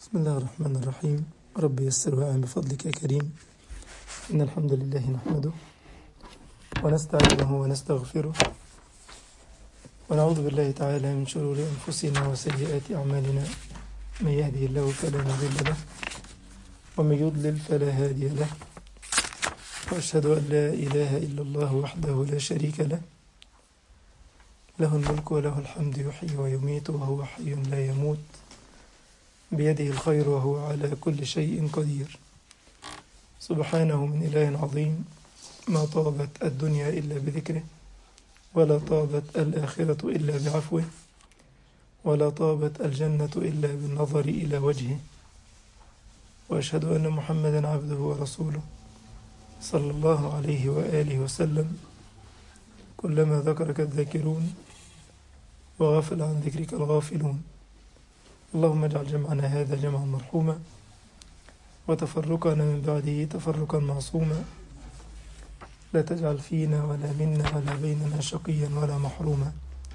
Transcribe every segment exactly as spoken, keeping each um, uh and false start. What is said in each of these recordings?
بسم الله الرحمن الرحيم. رب يسر وأعن بفضلك يا كريم. إن الحمد لله نحمده ونستعينه ونستغفره ونعوذ بالله تعالى من شرور أنفسنا وسيئات أعمالنا. من يهده الله فلا مضل له ومن يضلل فلا هادي له، وأشهد أن لا إله إلا الله وحده لا شريك له، له الملك وله الحمد يحيي ويميت وهو حي لا يموت، بيده الخير وهو على كل شيء قدير. سبحانه من إله عظيم، ما طابت الدنيا إلا بذكره، ولا طابت الآخرة إلا بعفوه، ولا طابت الجنة إلا بالنظر إلى وجهه. وأشهد أن محمدا عبده ورسوله صلى الله عليه وآله وسلم. كلما ذكرك الذاكرون وغفل عن ذكرك الغافلون. اللهم اجعل جمعنا هذا جمعا مرحوما، وتفرقنا من بعده تفرقا معصوما. لا تجعل فينا ولا منا ولا بيننا شقيا ولا محروما.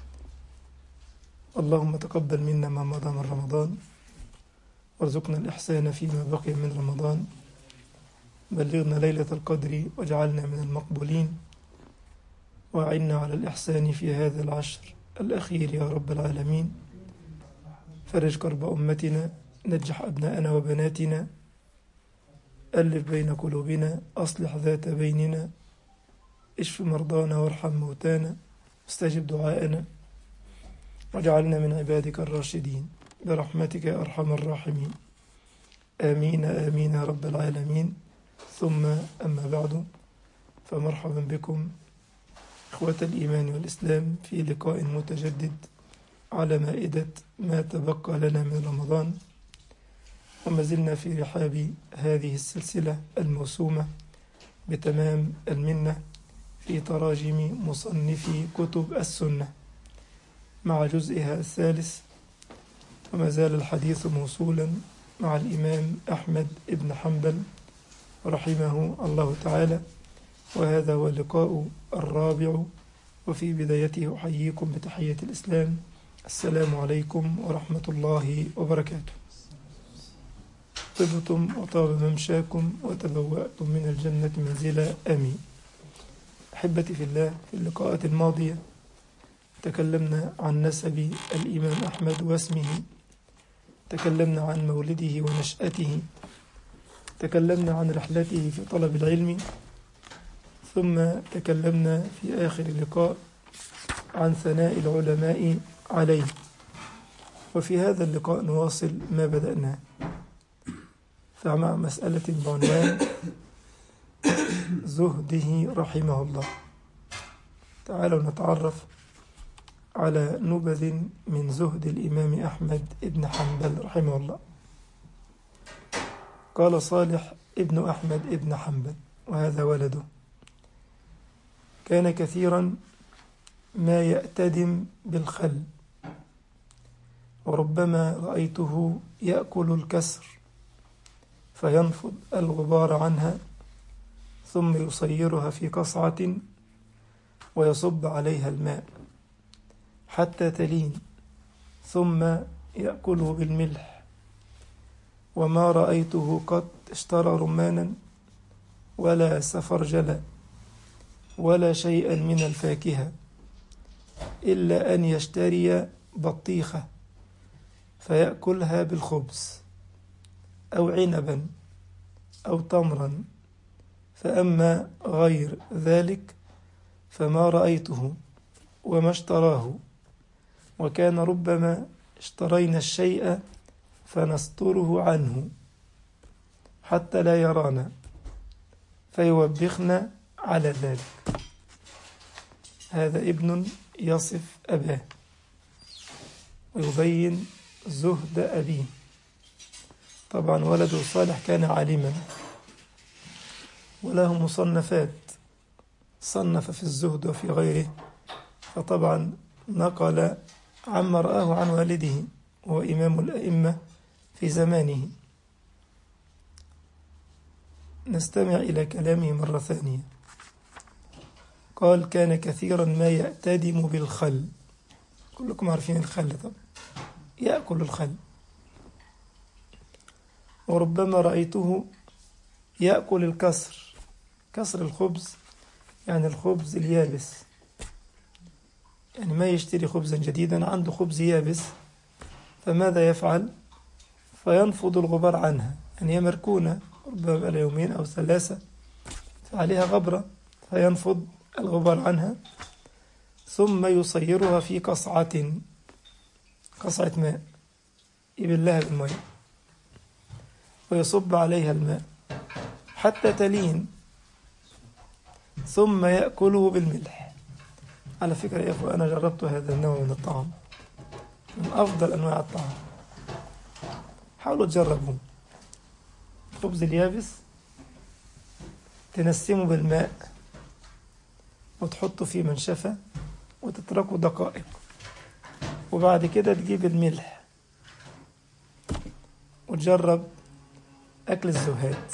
اللهم تقبل منا ما مضى من رمضان، وارزقنا الإحسان فيما بقي من رمضان. بلغنا ليلة القدر واجعلنا من المقبولين، وأعنا على الإحسان في هذا العشر الأخير يا رب العالمين. فرج كرب أمتنا، نجح أبناءنا وبناتنا، ألف بين قلوبنا، أصلح ذات بيننا، اشف مرضانا وارحم موتانا، استجب دعاءنا، واجعلنا من عبادك الراشدين برحمتك يا أرحم الراحمين. آمين آمين يا رب العالمين. ثم أما بعد، فمرحبا بكم إخوة الإيمان والإسلام في لقاء متجدد على مائدة ما تبقى لنا من رمضان. وما زلنا في رحاب هذه السلسلة الموسومة بتمام المنة في تراجم مصنفي كتب السنة مع جزئها الثالث. وما زال الحديث موصولا مع الإمام أحمد بن حنبل رحمه الله تعالى، وهذا هو اللقاء الرابع. وفي بدايته أحييكم بتحية الإسلام، السلام عليكم ورحمة الله وبركاته. طبتم وطاب ممشاكم وتبوأتم من الجنة منزلا، آمين. أحبتي في الله، في اللقاءات الماضية تكلمنا عن نسب الإمام أحمد واسمه، تكلمنا عن مولده ونشأته، تكلمنا عن رحلته في طلب العلم، ثم تكلمنا في آخر اللقاء عن ثناء العلماء عليه. وفي هذا اللقاء نواصل ما بدأناه، فمع مسألة بعنوان زهده رحمه الله. تعالوا نتعرف على نبذ من زهد الإمام أحمد بن حنبل رحمه الله. قال صالح ابن أحمد بن حنبل، وهذا ولده: كان كثيرا ما يأتدم بالخل، وربما رأيته يأكل الكسر فينفض الغبار عنها، ثم يصيرها في قصعة ويصب عليها الماء حتى تلين، ثم يأكله بالملح. وما رأيته قط اشترى رمانا ولا سفرجلا ولا شيئا من الفاكهة إلا أن يشتري بطيخة فيأكلها بالخبز، أو عنبا أو تمرا. فأما غير ذلك فما رأيته وما اشتراه. وكان ربما اشترينا الشيء فنستره عنه حتى لا يرانا فيوبخنا على ذلك. هذا ابن يصف أباه ويبين زهد أبيه. طبعا ولده صالح كان عالما وله مصنفات، صنف في الزهد وفي غيره، فطبعا نقل عما رآه عن والده، وهو إمام الأئمة في زمانه. نستمع إلى كلامه مرة ثانية. قال: كان كثيرا ما يأتدم بالخل. كلكم عارفين الخل طبعا، يأكل الخل. وربما رأيته يأكل الكسر، كسر الخبز يعني الخبز اليابس، يعني ما يشتري خبزا جديدا، عنده خبز يابس، فماذا يفعل؟ فينفض الغبار عنها، يعني هي مركونة ربما بقى يومين أو ثلاثة فعليها غبرة، فينفض الغبار عنها ثم يصيرها في قصعة، قصعة ماء، يبلها بالماء ويصب عليها الماء حتى تلين، ثم يأكله بالملح. على فكرة يا أخوة أنا جربت هذا النوع من الطعام، من أفضل أنواع الطعام، حاولوا تجربوه. الخبز اليابس تنسمه بالماء وتحطه في منشفة وتتركه دقائق، وبعد كده تجيب الملح وتجرب أكل الزهاد.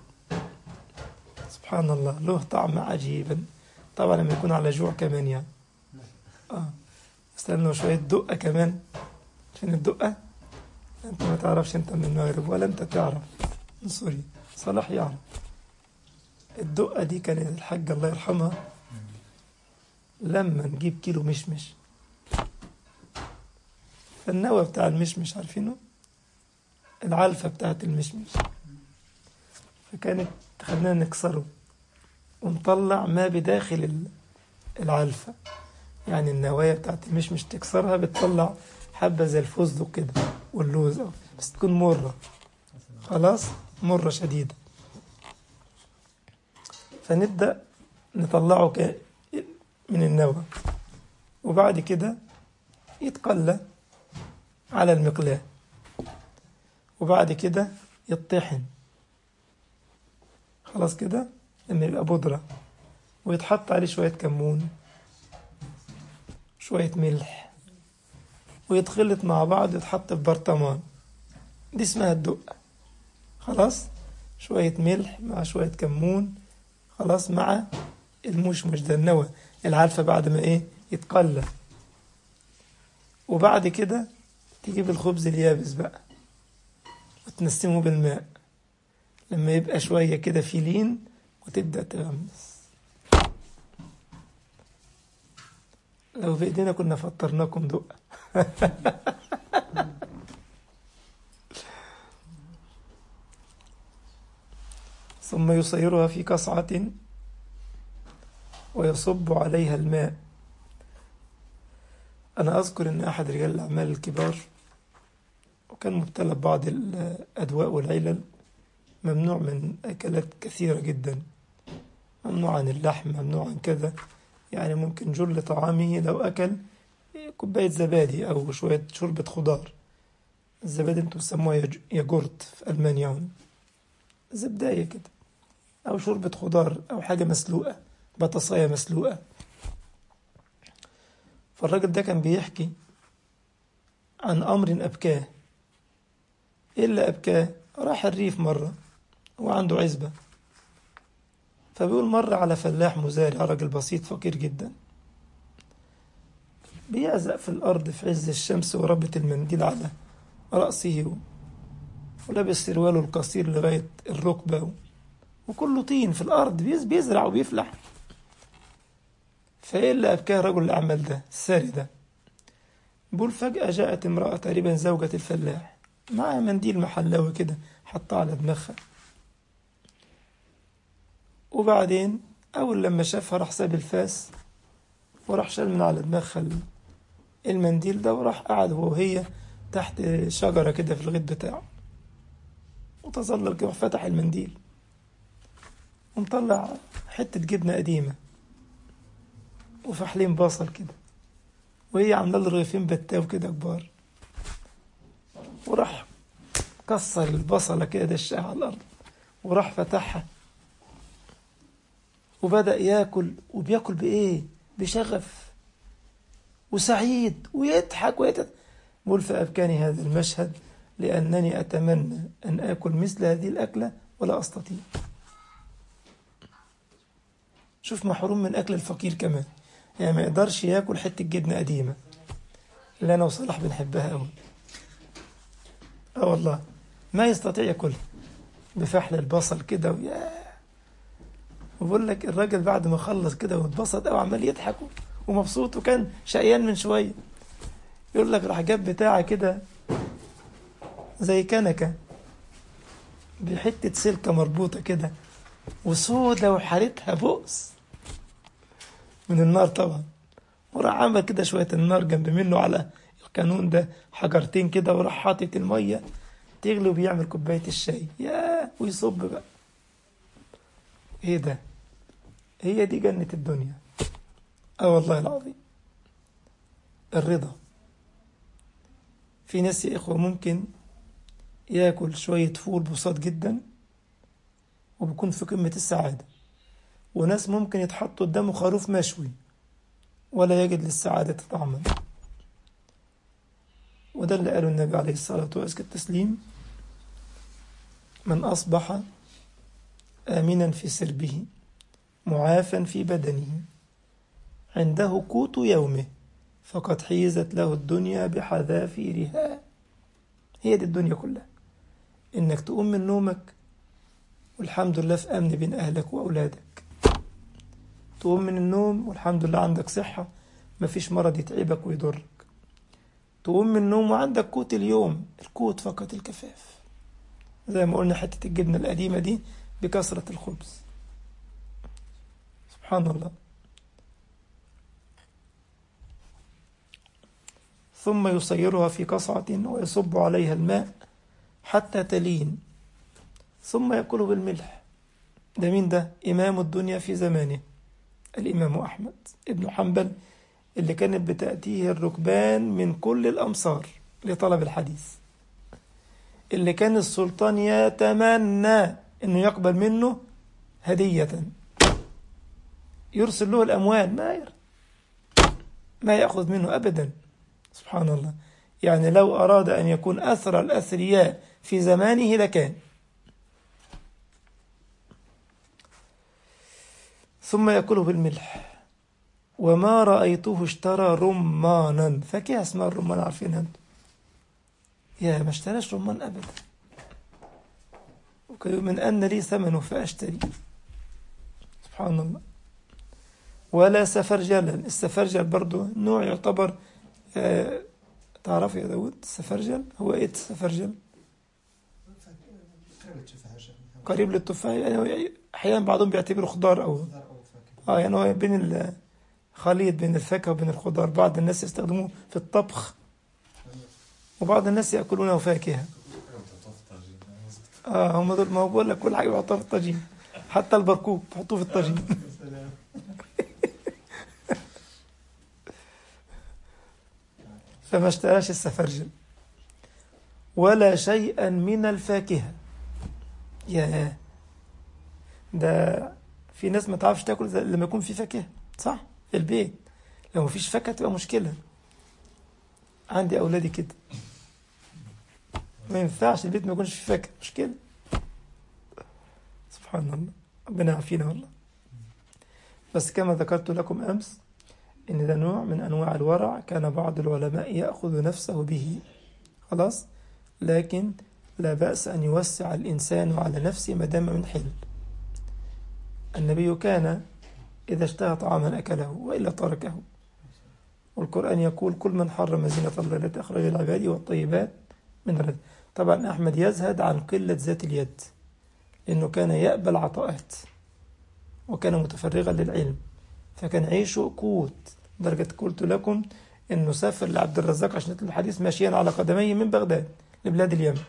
سبحان الله، له طعم عجيبا، طبعا لما يكون على جوع كمان يعني آه. استنوا شوية دقة كمان، عشان الدقة أنت ما تعرفش، أنت من المغرب ولا أنت تعرف من سوريا، صلاح يعرف. الدقة دي كانت الحاجة الله يرحمها لما نجيب كيلو مشمش، النوى بتاع المشمش عارفينه، العلفة بتاعت المشمش، فكانت خلينا نكسره ونطلع ما بداخل العلفة، يعني النوايا بتاعت المشمش تكسرها بتطلع حبة زي الفستق كده واللوز، بس تكون مرة، خلاص مرة شديدة، فنبدأ نطلعه من النوى، وبعد كده يتقلى على المقلاة، وبعد كده يطحن، خلاص كده لما يبقى بودرة، ويتحط عليه شوية كمون، شوية ملح، ويتخلط مع بعض، يتحط في برطمان، دي اسمها الدقة. خلاص، شوية ملح مع شوية كمون، خلاص، مع المشمش ده النوى العلفة بعد ما ايه يتقلى، وبعد كده تجيب الخبز اليابس بقى وتنسمه بالماء لما يبقى شوية كده في لين، وتبدأ تغمس. لو بإيدينا كنا فطرناكم دقة. ثم يصيرها في قصعة ويصب عليها الماء. أنا أذكر أن أحد رجال الأعمال الكبار وكان مبتلى ببعض الأدواء والعلل، ممنوع من أكلات كثيرة جدا، ممنوع عن اللحم، ممنوع عن كذا، يعني ممكن جل طعامه لو أكل كوباية زبادي أو شوية شوربة خضار، الزبادي انتوا بتسموها ياجورت في ألمانيا هون، زبداية كده، أو شوربة خضار أو حاجة مسلوقة، بطاطساية مسلوقة. فالراجل ده كان بيحكي عن أمر أبكاه. إيه اللي أبكاه؟ راح الريف مرة وعنده عزبة، فبيقول مر على فلاح مزارع، راجل بسيط فقير جدا، بيعزق في الأرض في عز الشمس وربط المنديل على رأسه، ولابس سرواله القصير لغاية الركبة، وكله طين في الأرض، بيزرع وبيفلح. فإيه اللي أبكاه رجل الأعمال ده الساري ده؟ بيقول فجأة جاءت امرأة تقريبا زوجة الفلاح معها منديل محلاوي كده حطها على دماغها، وبعدين أول لما شافها راح ساب الفاس وراح شال من على دماغها المنديل ده، وراح قعد هو وهي تحت شجرة كده في الغيط بتاعه، وتظلل كده، فتح المنديل ومطلع حتة جبنة قديمة وفحلين بصل كده، وهي عامله له رغيفين بتاو كده كبار، وراح كسر البصلة كده دشها على الأرض، وراح فتحها وبدأ ياكل، وبياكل بإيه؟ بشغف وسعيد ويضحك ويتضحك. بقول فأبكاني هذا المشهد لأنني أتمنى أن آكل مثل هذه الأكلة ولا أستطيع. شوف، محروم من أكل الفقير كمان، يعني ما يقدرش ياكل حتة جبنة قديمة اللي أنا وصلاح بنحبها أوي. اه والله، ما يستطيع ياكلها بفحل البصل كده وياه. وبقول لك الراجل بعد ما خلص كده واتبسط قوي عمال يضحك ومبسوط وكان شقيان من شويه، يقول لك راح جاب بتاعه كده زي كنكه بحته سلكه مربوطه كده وسودة وحالتها بؤس من النار طبعا، وراح عمل كده شويه النار جنب منه على القانون ده حجرتين كده، وراح حاطط الميه تغلي وبيعمل كوبايه الشاي ياه ويصب بقى. ايه ده؟ هي دي جنة الدنيا. اه والله العظيم الرضا. في ناس يا إخوة ممكن ياكل شوية فول بساط جدا وبيكون في قمة السعادة، وناس ممكن يتحط قدامه خروف مشوي ولا يجد للسعادة طعما. وده اللي قاله النبي عليه الصلاة وأزكى التسليم: من أصبح آمنا في سربه معافا في بدنه عنده قوت يومه فقد حيزت له الدنيا بحذافيرها. هي دي الدنيا كلها، إنك تقوم من نومك والحمد لله في أمن بين أهلك وأولادك، تقوم من النوم والحمد لله عندك صحة مفيش مرض يتعبك ويضرك، تقوم من النوم وعندك قوت اليوم، القوت فقط الكفاف، زي ما قلنا حتة الجبنة القديمة دي بكثرة الخبز. سبحان الله. ثم يصيرها في قصعة ويصب عليها الماء حتى تلين ثم يأكله بالملح. ده مين ده؟ إمام الدنيا في زمانه الإمام أحمد ابن حنبل، اللي كانت بتأتيه الركبان من كل الأمصار لطلب الحديث، اللي كان السلطان يتمنى أنه يقبل منه هدية، يرسل له الأموال ما ير... ما يأخذ منه أبدا. سبحان الله. يعني لو أراد أن يكون أثر الأثرياء في زمانه لكان. ثم يأكله بالملح. وما رأيته اشترى رمانا، فاكهة اسمها الرمان عارفين أنت؟ يا ما اشتراش رمان أبدا، من أن لي ثمنه فأشتري. سبحان الله. ولا سفرجلا، السفرجل برضو نوع يعتبر آه تعرف يا داود السفرجل هو ايه؟ السفرجل قريب للتفاح، يعني احيانا بعضهم بيعتبره خضار او اه يعني هو بين الخليط بين الفاكهه وبين الخضار. بعض الناس يستخدموه في الطبخ وبعض الناس ياكلونه فاكهه. اه هم دول، ما هو بقول لك كل حاجه بيحطوها في الطاجين، حتى البرقوق بيحطوه في الطاجين. فما اشتراش السفرجل ولا شيئا من الفاكهة. يا ده في ناس ما تعرفش تاكل لما يكون في فاكهة، صح؟ في البيت لو مفيش فاكهة تبقى مشكلة. عندي أولادي كده ما ينفعش البيت ما يكونش في فاكهة، مشكلة. سبحان الله، ربنا يعافينا والله. بس كما ذكرت لكم أمس إن ده نوع من أنواع الورع، كان بعض العلماء يأخذ نفسه به خلاص، لكن لا بأس أن يوسع الإنسان على نفسه ما دام من حل. النبي كان إذا اشتهى طعاما أكله وإلا تركه، والقرآن يقول كل من حرم زينة الله التي أخرج لعباده والطيبات من الرزق. طبعا أحمد يزهد عن قلة ذات اليد لأنه كان يقبل عطاءات وكان متفرغا للعلم، فكان عيشه قوت درجة قلت لكم إنه سافر لعبد الرزاق عشان يطلب الحديث ماشيا على قدميه من بغداد لبلاد اليمن،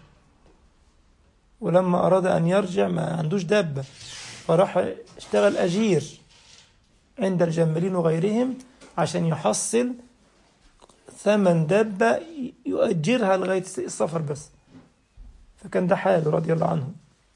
ولما أراد أن يرجع ما عندوش دابة فراح اشتغل أجير عند الجمالين وغيرهم عشان يحصل ثمن دابة يؤجرها لغاية السفر بس. فكان ده حاله رضي الله عنه.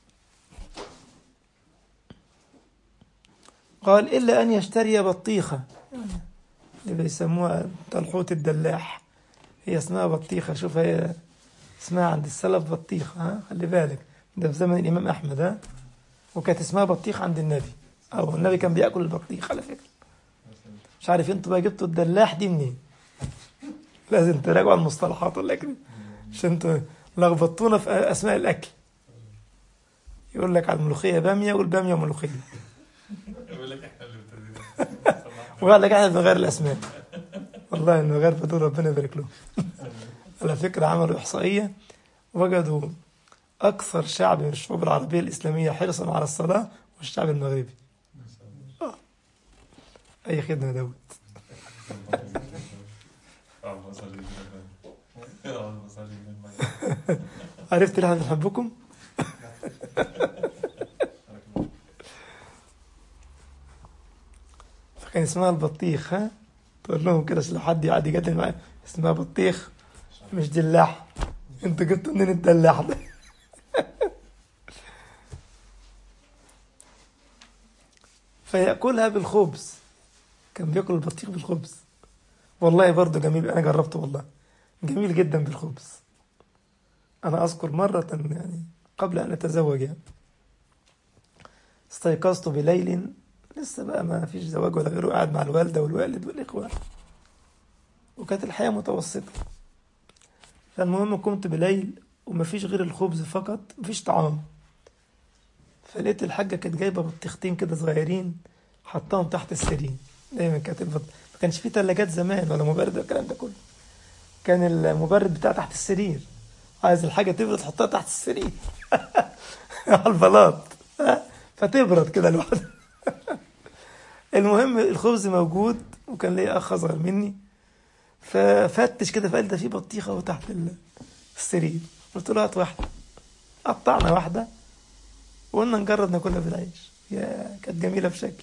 قال إلا أن يشتري بطيخة، اللي بيسموها الحوت الدلاح، هي اسمها بطيخة. شوف هي اسمها عند السلف بطيخة، ها خلي بالك ده في زمن الإمام أحمد، ها وكانت اسمها بطيخ عند النبي، أو النبي كان بيأكل البطيخ على فكرة. مش عارف انتوا بقى جبتوا الدلاح دي منين، لازم تراجعوا المصطلحات ولا كده، عشان انتوا لخبطونا في أسماء الأكل. يقول لك على الملوخية بامية والبامية ملوخية. يقول لك احنا اللي ابتدينا. وقال لك احنا بنغير الأسماء. والله المغاربة دول ربنا يبارك لهم. على فكرة عملوا إحصائية وجدوا أكثر شعب من الشعوب العربية الإسلامية حرصا على الصلاة والشعب المغربي. آه. أي خدمة يا داود. عرفت ليه احنا بنحبكم؟ فكان اسمها البطيخ. ها تقول لهم كده لو حد يقعد يجادل معايا اسمها بطيخ مش دلاح. انتوا جبتوا منين الدلاح ده؟ فيأكلها بالخبز. كان بياكل البطيخ بالخبز. والله برضه جميل، انا جربته والله جميل جدا بالخبز. انا اذكر مرة يعني قبل ان اتزوج يعني استيقظت بليل، لسه بقى ما فيش زواج ولا غيره، قاعد مع الوالدة والوالد والإخوة، وكانت الحياة متوسطة. فالمهم قمت بليل وما فيش غير الخبز فقط، ما فيش طعام. فلقيت الحاجة كانت جايبة بطيختين كده صغيرين حطاهم تحت السرير. دايما كانت البط... ما كانش فيه ثلاجات زمان ولا مبرد ولا الكلام ده كله. كان المبرد بتاع تحت السرير، عايز الحاجة تبرد تحطها تحت السرير على البلاط فتبرد كده لوحدها. المهم الخبز موجود، وكان لي اخ اصغر مني ففتش كده فقال ده في بطيخه اهو تحت السرير. قلت له هات واحده. قطعنا واحده وقلنا نجرب ناكلها بالعيش. يا كانت جميله بشكل.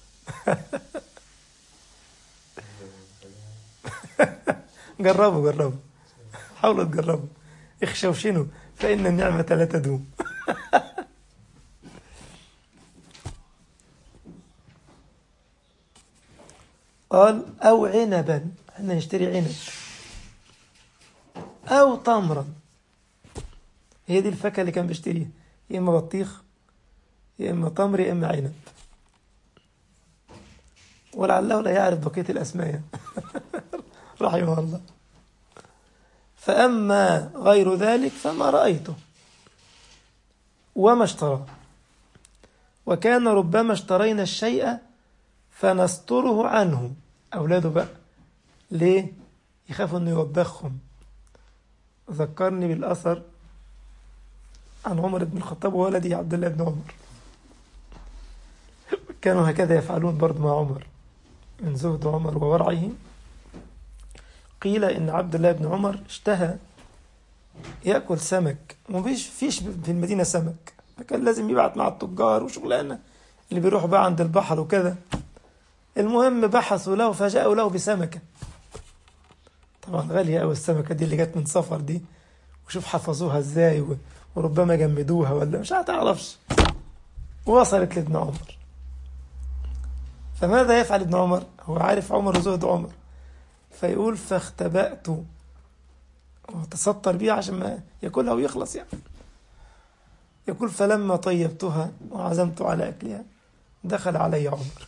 جربوا جربوا حاولوا تجربوا، اخشوشنوا فإن النعمة لا تدوم. قال أو عنبا، احنا نشتري عنب، أو تمرا. هي دي الفاكهة اللي كان بيشتريها، يا إما بطيخ يا إما تمر يا إما عنب، ولعله لا يعرف بقية الأسماء رحمه الله. فأما غير ذلك فما رأيته وما اشتراه، وكان ربما اشترينا الشيء فنستره عنه. أولاده بقى ليه؟ يخافوا أنه يوبخهم. ذكرني بالأثر عن عمر بن الخطاب وولده عبد الله بن عمر. كانوا هكذا يفعلون برضه مع عمر من زهد عمر وورعه. قيل إن عبد الله بن عمر اشتهى يأكل سمك، ومفيش فيش في المدينة سمك، فكان لازم يبعت مع التجار وشغلانة اللي بيروحوا بقى عند البحر وكذا. المهم بحثوا له فجاءوا له بسمكة، طبعا غالية أوي السمكة دي اللي جت من سفر دي، وشوف حفظوها ازاي وربما جمدوها ولا مش هتعرفش. وصلت لابن عمر، فماذا يفعل ابن عمر؟ هو عارف عمر وزهد عمر، فيقول فاختبأت وتستر بيها عشان ما ياكلها ويخلص يعني. يقول فلما طيبتها وعزمت على أكلها دخل علي عمر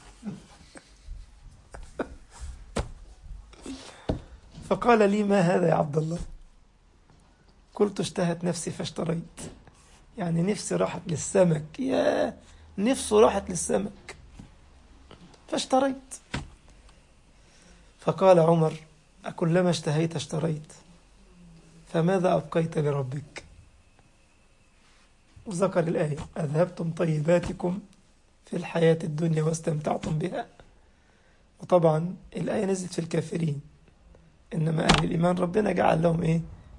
فقال لي ما هذا يا عبد الله؟ قلت اشتهت نفسي فاشتريت. يعني نفسي راحت للسمك، يا نفسه راحت للسمك فاشتريت. فقال عمر أكلما اشتهيت اشتريت، فماذا أبقيت لربك؟ وذكر الآية أذهبتم طيباتكم في الحياة الدنيا واستمتعتم بها. وطبعا الآية نزلت في الكافرين، إنما أهل الإيمان ربنا جعل لهم إيه؟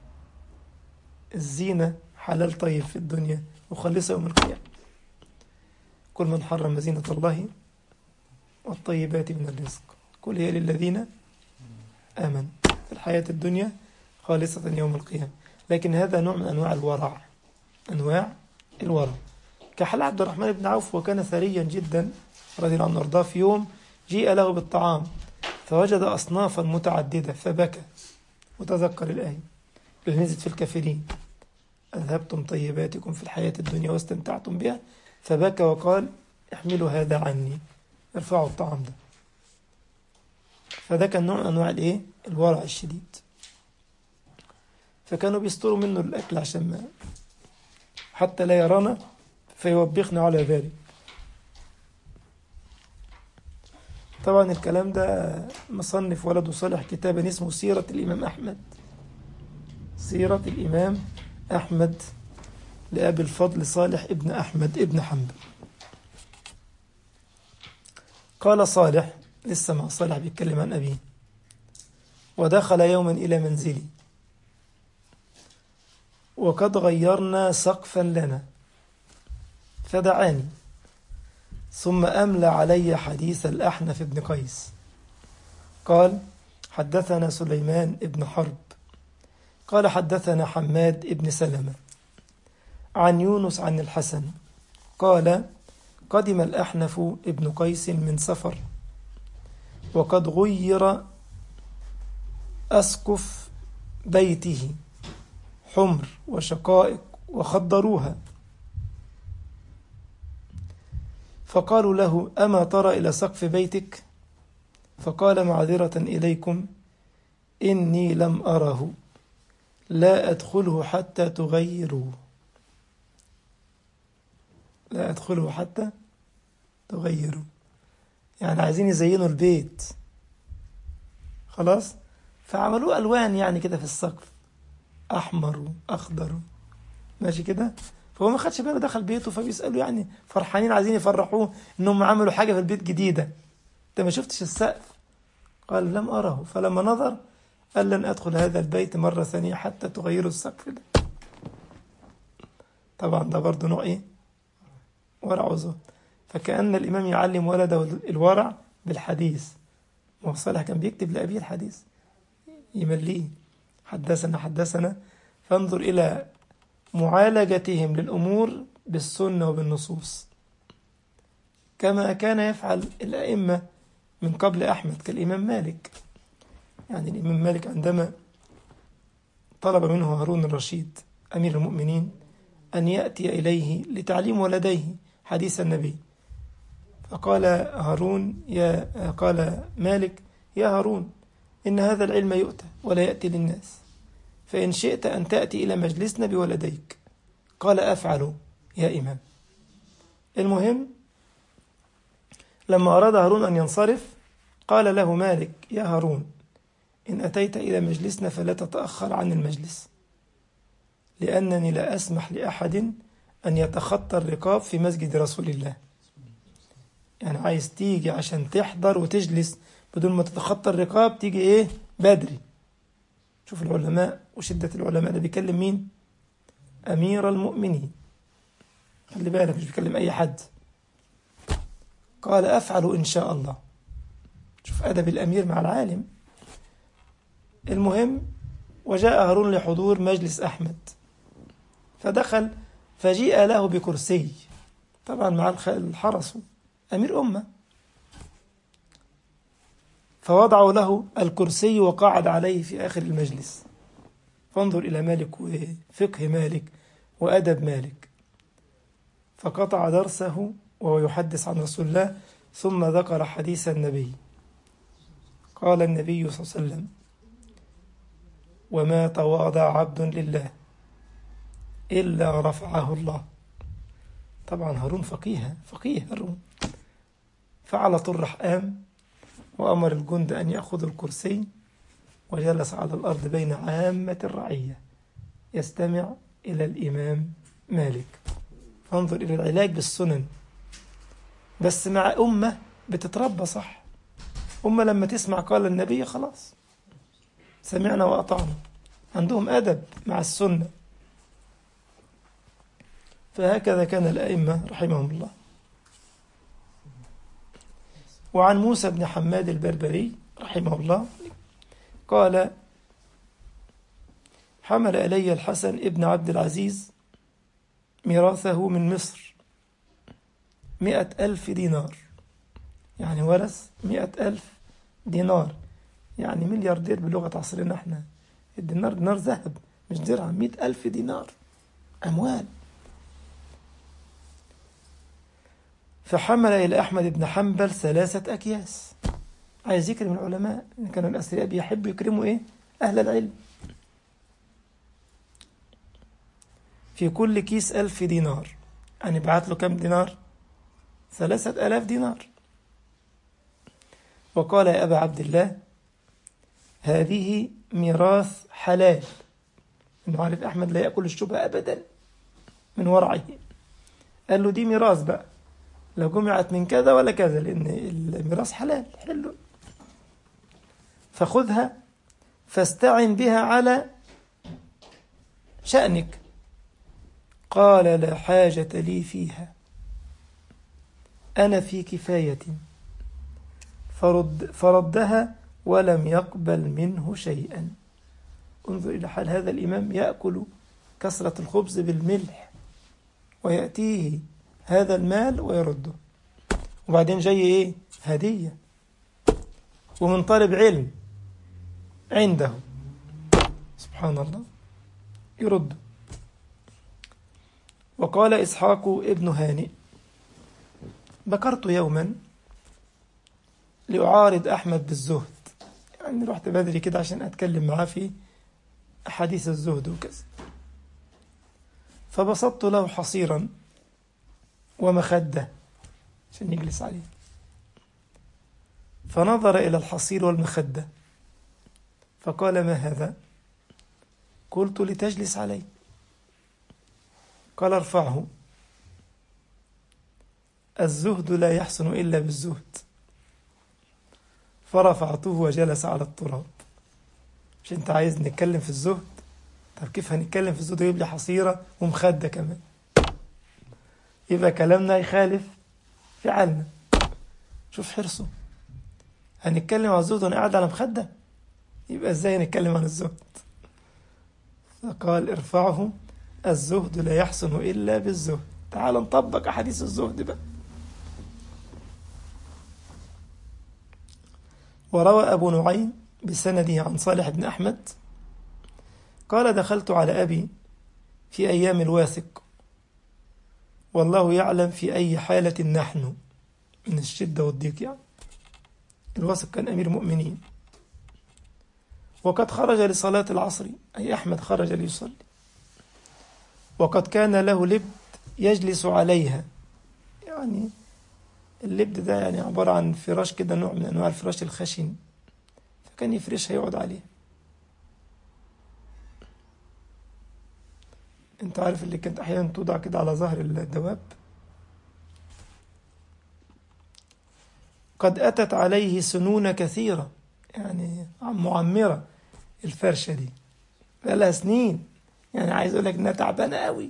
الزينة حلال طيب في الدنيا وخلصة يوم القيامة. كل من حرم زينة الله والطيبات من الرزق كل هي للذين آمنوا في الحياة الدنيا خالصة يوم القيامة. لكن هذا نوع من أنواع الورع، أنواع الورع. كحال عبد الرحمن بن عوف، وكان ثريا جدا رضي الله عنه وارضاه. في يوم جيء له بالطعام فوجد أصنافا متعددة فبكى وتذكر الآية اللي نزلت في الكافرين أذهبتم طيباتكم في الحياة الدنيا واستمتعتم بها، فبكى وقال احملوا هذا عني، ارفعوا الطعام ده. فده كان نوع من أنواع الإيه؟ الورع الشديد. فكانوا بيستروا منه الأكل عشان ما حتى لا يرانا فيوبخنا على ذلك. طبعا الكلام ده مصنف ولده صالح كتابا اسمه سيرة الإمام أحمد، سيرة الإمام أحمد لأبي الفضل صالح ابن أحمد ابن حنبل. قال صالح، لسه مع صالح بيتكلم عن أبيه: ودخل يوما إلى منزلي وقد غيرنا سقفا لنا فدعاني، ثم أملى علي حديث الأحنف بن قيس قال: حدثنا سليمان ابن حرب قال حدثنا حماد ابن سلمة عن يونس عن الحسن قال: قدم الأحنف ابن قيس من سفر وقد غير أسقف بيته حمر وشقائق وخضروها، فقالوا له: أما ترى إلى سقف بيتك؟ فقال: معذرة إليكم إني لم أره، لا أدخله حتى تغيروا، لا أدخله حتى تغيروا، يعني عايزين يزينوا البيت خلاص، فعملوا ألوان يعني كده في السقف، أحمر وأخضر ماشي كده. فهو ما خدش باله، دخل بيته فبيسألوا يعني فرحانين عايزين يفرحوه إنهم عملوا حاجة في البيت جديدة، أنت ما شفتش السقف؟ قال: لم أره. فلما نظر قال: لن أدخل هذا البيت مرة ثانية حتى تغيروا السقف ده. طبعا ده برضه نوع إيه؟ ورع وزهد. فكأن الإمام يعلم ولده الورع بالحديث. وصالح كان بيكتب لأبيه الحديث يمليه: حدثنا حدثنا. فانظر إلى معالجتهم للأمور بالسنة وبالنصوص، كما كان يفعل الأئمة من قبل أحمد كالإمام مالك. يعني الإمام مالك عندما طلب منه هارون الرشيد أمير المؤمنين أن يأتي إليه لتعليم ولديه حديث النبي، فقال هارون يا قال مالك: يا هارون، إن هذا العلم يؤتى ولا يأتي للناس، فإن شئت أن تأتي إلى مجلسنا بولديك. قال: أفعل يا إمام. المهم لما أراد هارون أن ينصرف قال له مالك: يا هارون، إن أتيت إلى مجلسنا فلا تتأخر عن المجلس، لأنني لا أسمح لأحد أن يتخطى الرقاب في مسجد رسول الله. يعني عايز تيجي عشان تحضر وتجلس بدون ما تتخطى الرقاب، تيجي إيه؟ بدري. شوف العلماء وشدة العلماء، ده بيكلم مين؟ أمير المؤمنين، خلي بالك مش بيكلم أي حد. قال: أفعل إن شاء الله. شوف أدب الأمير مع العالم. المهم وجاء هارون لحضور مجلس أحمد، فدخل فجيء له بكرسي، طبعا مع الحرس أمير أمة، فوضعوا له الكرسي وقعد عليه في آخر المجلس. فانظر إلى مالك وفقه مالك وأدب مالك. فقطع درسه وهو يحدث عن رسول الله، ثم ذكر حديث النبي. قال النبي صلى الله عليه وسلم: وما تواضع عبد لله إلا رفعه الله. طبعا هارون فقيه، فقيه هارون. فعلى طول قام وأمر الجند أن يأخذوا الكرسي، وجلس على الأرض بين عامة الرعية يستمع إلى الإمام مالك. فانظر إلى العلاج بالسنن، بس مع أمة بتتربى صح. أمة لما تسمع قال النبي خلاص سمعنا وأطعنا، عندهم أدب مع السنة. فهكذا كان الأئمة رحمهم الله. وعن موسى بن حماد البربري رحمه الله قال: حمل إلي الحسن ابن عبد العزيز ميراثه من مصر مئة ألف دينار، يعني ورث مئة ألف دينار، يعني ملياردير بلغة عصرنا احنا. الدينار دينار ذهب مش درهم، مئة ألف دينار أموال. فحمل إلى أحمد بن حنبل ثلاثة أكياس. عايز يكرم العلماء، إن كانوا الأثرياء بيحبوا يكرموا إيه؟ أهل العلم. في كل كيس ألف دينار، يعني بعت له كم دينار؟ ثلاثة ألاف دينار. وقال يا أبا عبد الله هذه ميراث حلال، إنه عارف أحمد لا يأكل الشبهة أبدا من ورعه. قال له دي ميراث بقى، لو جمعت من كذا ولا كذا، لأن الميراث حلال حلو، فخذها فاستعن بها على شأنك. قال لا حاجة لي فيها، أنا في كفاية. فرد فردها ولم يقبل منه شيئا. انظر إلى حال هذا الإمام، يأكل كسرة الخبز بالملح ويأتيه هذا المال ويرده، وبعدين جاي إيه؟ هدية، ومن طالب علم عنده، سبحان الله، يرده. وقال إسحاق ابن هانئ بكرت يوما لأعارض أحمد بالزهد، يعني رحت بدري كده عشان أتكلم معاه في أحاديث الزهد وكذا، فبسطت له حصيرا ومخدة عشان يجلس عليه، فنظر إلى الحصير والمخدة فقال ما هذا؟ قلت لتجلس عليه. قال ارفعه، الزهد لا يحسن إلا بالزهد. فرفعته وجلس على التراب. مش انت عايز نتكلم في الزهد؟ طب كيف هنتكلم في الزهد ويجيب لي حصيرة ومخدة كمان؟ يبقى كلامنا يخالف فعلنا. شوف حرصه، هنتكلم عن الزهد وانا قاعد على مخدة؟ يبقى ازاي نتكلم عن الزهد؟ فقال ارفعه، الزهد لا يحسن إلا بالزهد. تعال نطبق أحاديث الزهد بقى. وروى أبو نعيم بسنده عن صالح بن أحمد قال دخلت على أبي في أيام الواثق، والله يعلم في أي حالة نحن من الشدة والضيق. يعني الواثق كان أمير مؤمنين، وقد خرج لصلاة العصر، أي أحمد خرج ليصلي، وقد كان له لبد يجلس عليها. يعني اللبد ده يعني عبارة عن فراش كده، نوع من أنواع الفراش الخشن، فكان يفرشها يقعد عليها. انت عارف اللي كانت أحيانا توضع كده على ظهر الدواب. قد أتت عليه سنون كثيرة، يعني معمرة الفرشة دي بقالها سنين، يعني عايز أقول لك إنها تعبانة قوي،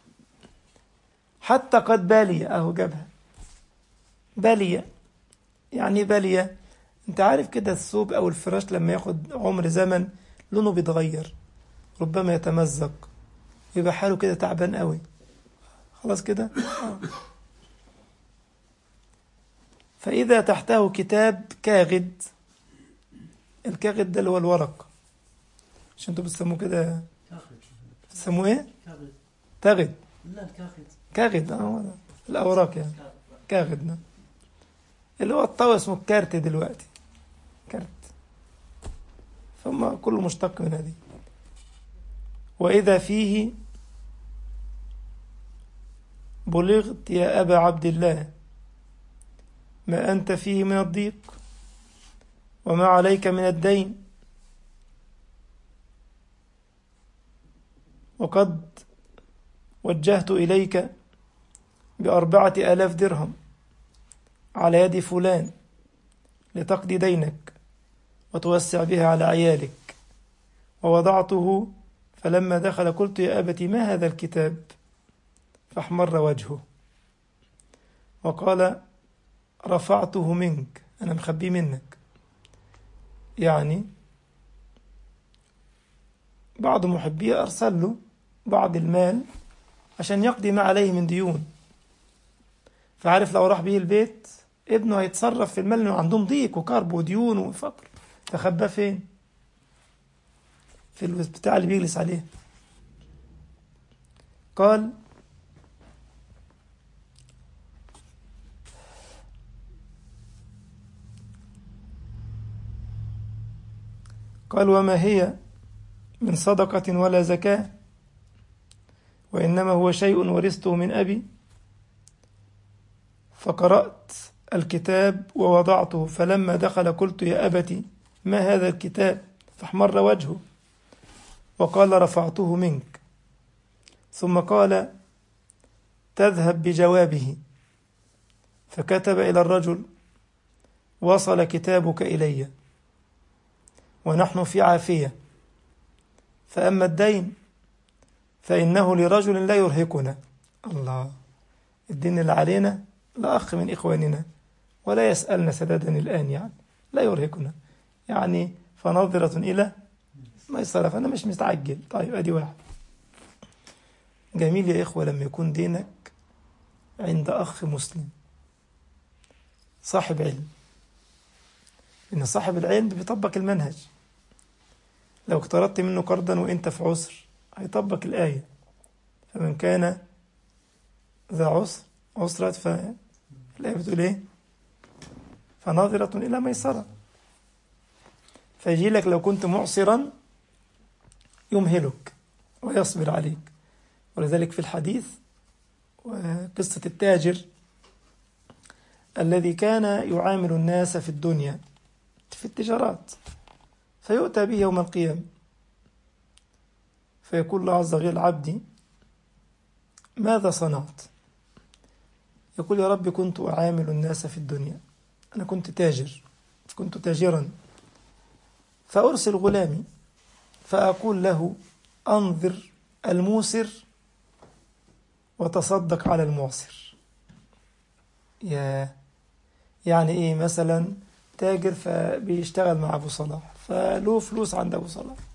حتى قد بالية. أهو جابها بالية. يعني بالية، أنت عارف كده الثوب أو الفراش لما ياخد عمر زمن لونه بيتغير، ربما يتمزق، يبقى حاله كده تعبان قوي، خلاص كده. آه. فإذا تحته كتاب كاغد، الكاغد ده اللي هو الورق، عشان انتوا بتسموه كده، بتسموه ايه؟ كاغد. تاغد. لا كاغد. كاغد اه الأوراق يعني كاغد ده. اللي هو الطاوة اسمه الكارت دلوقتي، كارت، ثم كله مشتق من هذه. وإذا فيه بلغت يا أبا عبد الله ما أنت فيه من الضيق وما عليك من الدين، وقد وجهت إليك بأربعة آلاف درهم على يد فلان لتقضي دينك وتوسع بها على عيالك، ووضعته، فلما دخل قلت يا أبتي ما هذا الكتاب؟ فاحمر وجهه وقال رفعته منك، أنا مخبيه منك. يعني بعض محبيه أرسل له بعض المال عشان يقضي ما عليه من ديون، فعارف لو راح به البيت ابنه هيتصرف في المال، لأنه عندهم ضيق وكرب وديون وفقر، فخباه فين؟ في البتاع اللي بيجلس عليه. قال قال وما هي من صدقة ولا زكاة، وإنما هو شيء ورثته من أبي، فقرأت الكتاب ووضعته، فلما دخل قلت يا أبت ما هذا الكتاب؟ فاحمر وجهه وقال رفعته منك. ثم قال تذهب بجوابه، فكتب إلى الرجل وصل كتابك إلي ونحن في عافية، فأما الدين فإنه لرجل لا يرهقنا. الله، الدين اللي علينا لأخ من إخواننا ولا يسألنا سدادا الآن، يعني لا يرهقنا، يعني فنظرة إلى ميسرة، فأنا مش مستعجل. طيب أدي واحد. جميل يا إخوة لما يكون دينك عند أخ مسلم صاحب علم، إن صاحب العلم بيطبق المنهج. لو اقترضت منه قرضا وإنت في عسر هيطبق الآية، فمن كان ذا عسر عسرة، فالآية بتقول إيه؟ فناظرة إلى ميسرة. فيجي لك لو كنت معسرا يمهلك ويصبر عليك. ولذلك في الحديث وقصة التاجر الذي كان يعامل الناس في الدنيا في التجارات، فيؤتى به يوم القيامة فيقول الله عز وجل عبدي ماذا صنعت؟ يقول يا رب كنت أعامل الناس في الدنيا، أنا كنت تاجر، كنت تاجرا، فأرسل غلامي فأقول له أنظر الموسر وتصدق على المعسر. يا يعني إيه؟ مثلا تاجر فبيشتغل مع أبو صلاح، فله فلوس عند أبو صلاح،